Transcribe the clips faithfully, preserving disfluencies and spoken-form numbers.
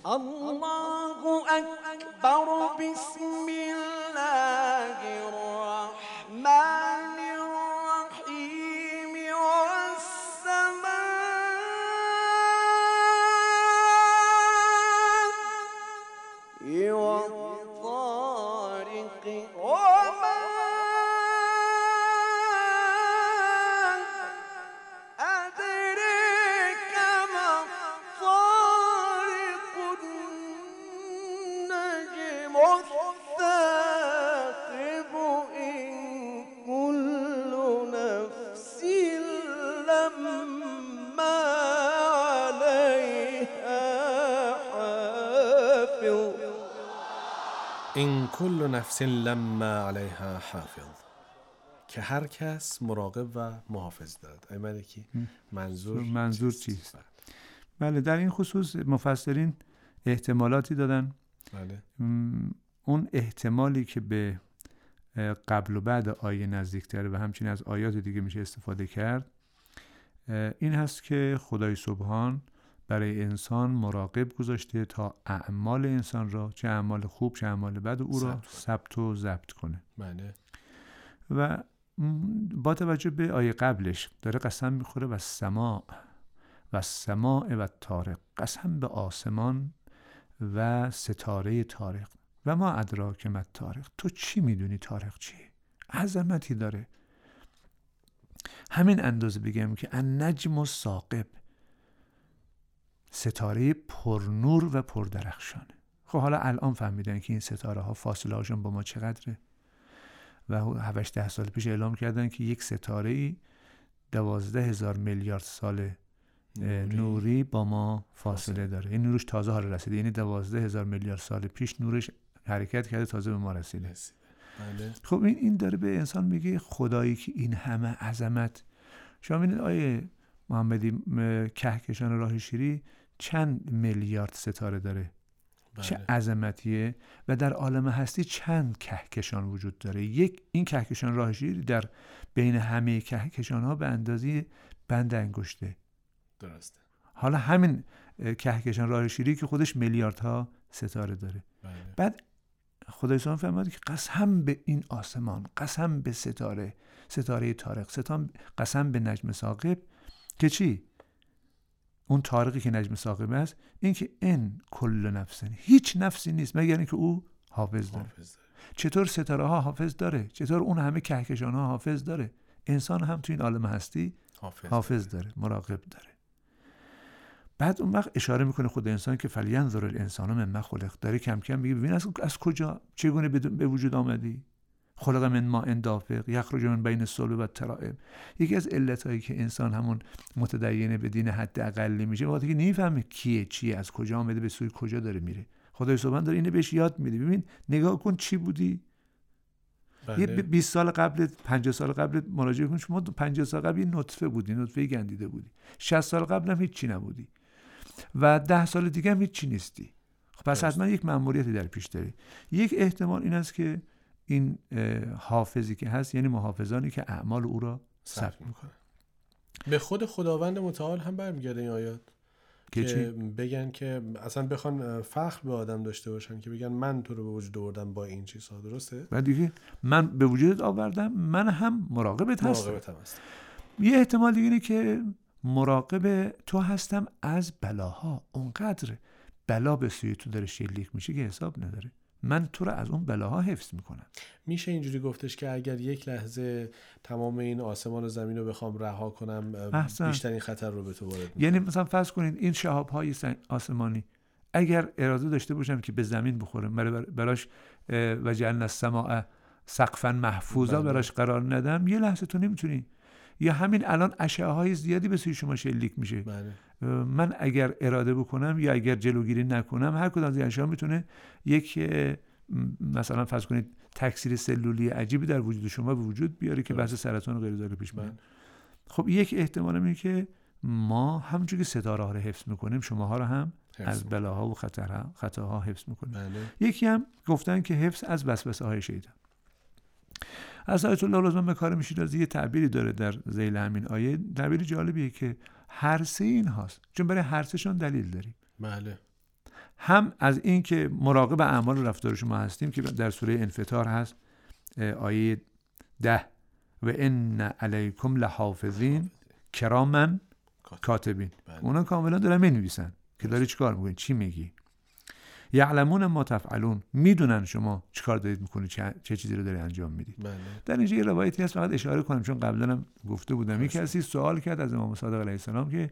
الله اکبر بسم الله الرحمن الرحیم والسماء والطارق وما أدريك ما الطارق النجم الثاقب إن كل نفس لما عليها حافظ این کل نفس لما علیها حافظ، که هر کس مراقب و محافظ دارد. ای ملکی منظور منظور چیست؟ بله، در این خصوص مفسرین احتمالاتی دادن. بله. اون احتمالی که به قبل و بعد آیه نزدیکتره و همچنین از آیات دیگه میشه استفاده کرد، این هست که خدای سبحان برای انسان مراقب گذاشته تا اعمال انسان را، چه اعمال خوب چه اعمال بد، او را ثبت و ضبط کنه. بله. و با توجه به آیه قبلش داره قسم میخوره و سما و سماع و طارق، قسم به آسمان و ستاره طارق. و ما ادراک ما طارق، تو چی میدونی طارق چیه؟ عظمتی داره. همین اندازه بگم که النجم الثاقب، ستاره پرنور و پردرخشانه. خب حالا الان فهمیدن که این ستاره ها فاصله هاشون با ما چقدره و هفتاد ده سال پیش اعلام کردن که یک ستاره ای دوازده هزار میلیارد سال نوری. نوری با ما فاصله داره. این نورش تازه حالا رسیده، یعنی دوازده هزار میلیارد سال پیش نورش حرکت کرده تازه به ما رسیده. بله. خب این این داره به انسان میگه خدایی که این همه عظمت. شما ببینید آیه محمدی کهکشان راه شیری چند میلیارد ستاره داره. بله. چه عظمتیه. و در عالم هستی چند کهکشان وجود داره. یک این کهکشان راه شیری در بین همه کهکشان ها به اندازه بند انگشته. درسته. حالا همین کهکشان راه شیری که خودش میلیاردها ستاره داره. بله. بعد خدای سبحان فرمود که قسم به این آسمان، قسم به ستاره، ستاره طارق، ستاره، قسم به نجم ثاقب، که چی؟ اون طارقی که نجم ثاقب است، این که این کل نفسن، هیچ نفسی نیست مگر اینکه او حافظ داره. حافظ داره. چطور ستاره ها حافظ داره؟ چطور اون همه کهکشان ها حافظ داره؟ انسان هم تو این عالم هستی حافظ, حافظ داره. داره، مراقب داره. بعد اون وقت اشاره میکنه خود انسان که فلینظر الانسان مما خلق، داره کم کم میگه ببین از, از کجا چگونه به وجود آمدی؟ خلق من ماء دافق یخرج من بین الصلب و الترائب. یکی از علتایی که انسان همون متدین به دین حد اقلی میشه وقتی که نمیفهمه کیه چیه، از کجا آمده، به سوی کجا داره میره. خدای سبحان داره اینو بهش یاد میده. ببین نگاه کن چی بودی. بله. یه بیست سال قبل، پنجاه سال قبل مراجعه کن، شما پنجاه سال قبل این نطفه بودی، نطفه گندیده بودی. شصت سال قبل هم هیچ چی نبودی و ده سال دیگه هم هیچ چی نیستی. خب پس حتما یک مأموریتی در پیش داری. یک احتمال این است که این حافظی که هست یعنی محافظانی که اعمال او را ثبت میکنه. به خود خداوند متعال هم برمیگرده این آیات که, که بگن که اصلا بخوان فخر به آدم داشته باشن که بگن من تو رو به وجود آوردم با این چیزها. درسته؟ بعد دیگه من به وجودت آوردم، من هم مراقبت هستم. مراقبت هم هستم. یه احتمال دیگه اینه که مراقب تو هستم از بلاها. اونقدر بلا به سوی تو داره شلیک میشه که حساب نداره. من تو رو از اون بلاها حفظ میکنم. میشه اینجوری گفتش که اگر یک لحظه تمام این آسمان و زمین رو بخوام رها کنم، احسن. بیشترین خطر رو به تو وارد میکنم. یعنی مثلا فرض کنید این شهاب های آسمانی اگر اراده داشته باشم که به زمین بخوره، براش و جعلنا السماء سقفا محفوظا براش قرار ندم، یه لحظه تو نمیتونی. یا همین الان اشعه های زیادی به سوی شما شلیک میشه. بله. من اگر اراده بکنم یا اگر جلوگیری نکنم، هر کدوم از این اشعه میتونه یک مثلا فرض کنید تکثیر سلولی عجیبی در وجود شما به وجود بیاره که بحث سرطان و غیره داره پیش میاد. خب یک احتمال اینه که ما همونجوری که ستاره ها رو حفظ میکنیم، شماها رو هم از بلاها و خطرها خطاها حفظ میکنیم. بله. یکی هم گفتن که حفظ از وسوسه های شیطان. از آیت الله لازم مکارم شیرازی یه تعبیری داره در ذیل همین آیه، تعبیر جالبیه که هر سه این هاست، چون برای هر سهشون دلیل داریم. بله. هم از این که مراقب اعمال و رفتار شما هستیم که در سوره انفطار هست، آیه ده، و ان علیکم لحافظین کراما کاتبین. اونا کاملا دارن می‌نویسن که داری چیکار می‌کنی، چی میگی. یعلمون ما تفعلون، میدونن شما چیکار دارید می‌کنید، چه, چه چیزی رو داری انجام میدید. بله. در اینجا یه روایتی هست، فقط اشاره کنم چون قبلا هم گفته بودم. یک کسی سوال کرد از امام صادق علیه السلام که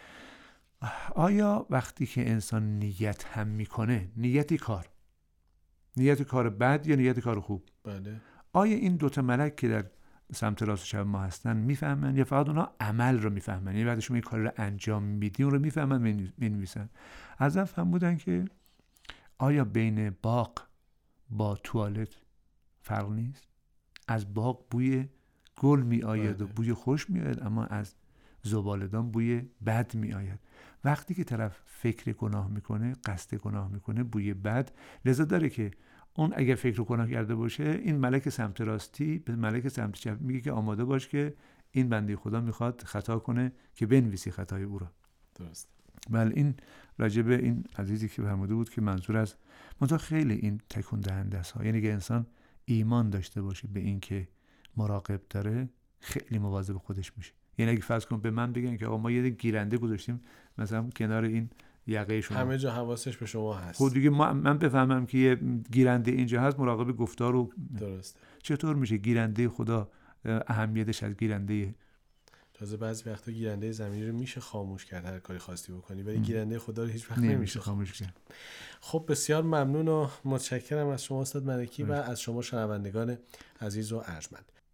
آیا وقتی که انسان نیت هم میکنه، نیتی کار، نیت کار بد یا نیت کار خوب، بله، آیا این دوتا ملک که در سمت راست چپ ما هستن میفهمن یا فقط اونا عمل رو میفهمن؟ یعنی وقتی شما این کار رو انجام میدی اون رو میفهمن، مینویسن. از اون فهم بودن که آیا بین باغ با توالت فرق نیست؟ از باغ بوی گل می آید و بوی خوش می آید، اما از زباله‌دان بوی بد می آید. وقتی که طرف فکر گناه میکنه، قصد گناه میکنه، بوی بد لذا داره که اون اگر فکر گناه کرده باشه، این ملک سمت راستی به ملک سمت چپ میگه که آماده باش که این بنده خدا میخواد خطا کنه که بنویسی خطای او را. درست. بله، این راجبه این عزیزی که فرموده بود که منظور از منطقه خیلی این تکون دهنده است ها. یعنی که انسان ایمان داشته باشه به این که مراقب داره، خیلی مواظب خودش میشه. یعنی اگه فرض کن به من بگن که آقا ما یه گیرنده گذاشتیم مثلا کنار این یقه شما، همه جا حواسش به شما هست، خود دیگه من بفهمم که یه گیرنده اینجا هست، مراقب گفتار رو. درسته. چطور میشه گیرنده خدا اهمیتش از گیرنده؟ تازه بعضی وقتا گیرنده زمینی رو میشه خاموش کرد هر کاری خواستی بکنی، ولی گیرنده خدا رو هیچ وقت نمیشه خاموش کرد. خب بسیار ممنون و متشکرم از شما استاد ملکی و از شما شنوندگان عزیز و ارجمند.